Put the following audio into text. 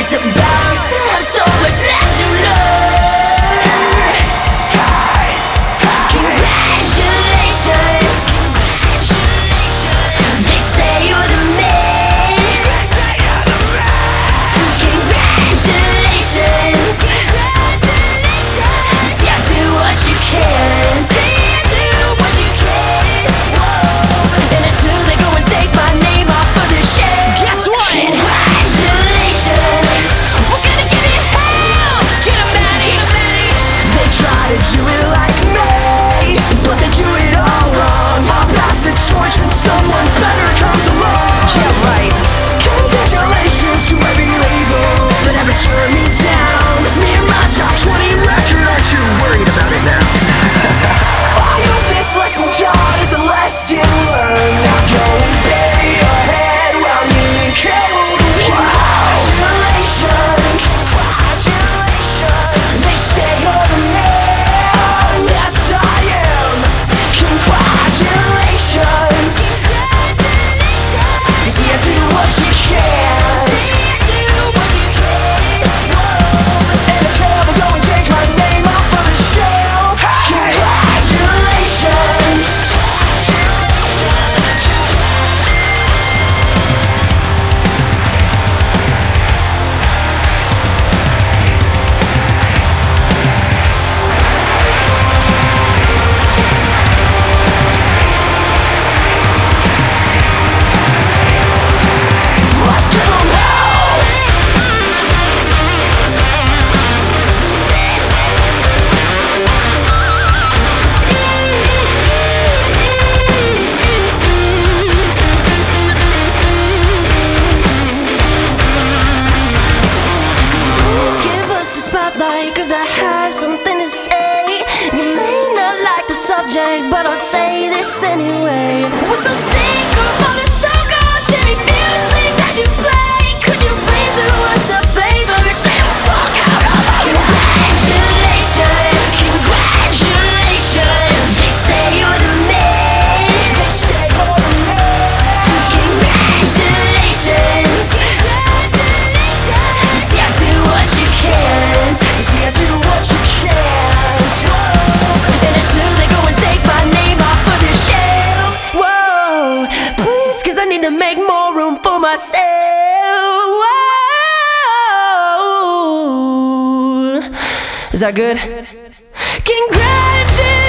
it's about. We still have so much left to learn. Congratulations. They say you're the man. Congratulations. See, I do what you can. See, I do what you can. Whoa. And until they go and take my name off of the shelf. Guess what? Congratulations. We're gonna give you hell. Get 'em, Maddie. They try to do it like me, but they do it all wrong. I'll pass the torch when someone better comes along. Yeah, right. Congratulations to every label that ever turned me down. Me and my top 20 record, aren't you worried about it now? I hope this lesson taught is a lesson learned. Now go and bury your head while me and Carol do. Congratulations. They say you're the man. Yes, I am. Congratulations. See, I do what you can. And until they go and take my name off of the shelf. Congratulations. Let's give 'em hell. Please give us the spotlight, 'cause I have something to say. You may not like the subject, but I'll say this anyway. We're so sick of all the so-called shitty music that you play. Could you please do us a favor and stay the fuck out of our Congratulations. Congratulations. They say you're the man. Congratulations. See, I do what you can't. See, I do what you can't. And until they go and take my name off of the shelf. Whoa, please, 'cause I need to make more room for myself. Whoa. Is that good? Congratulations.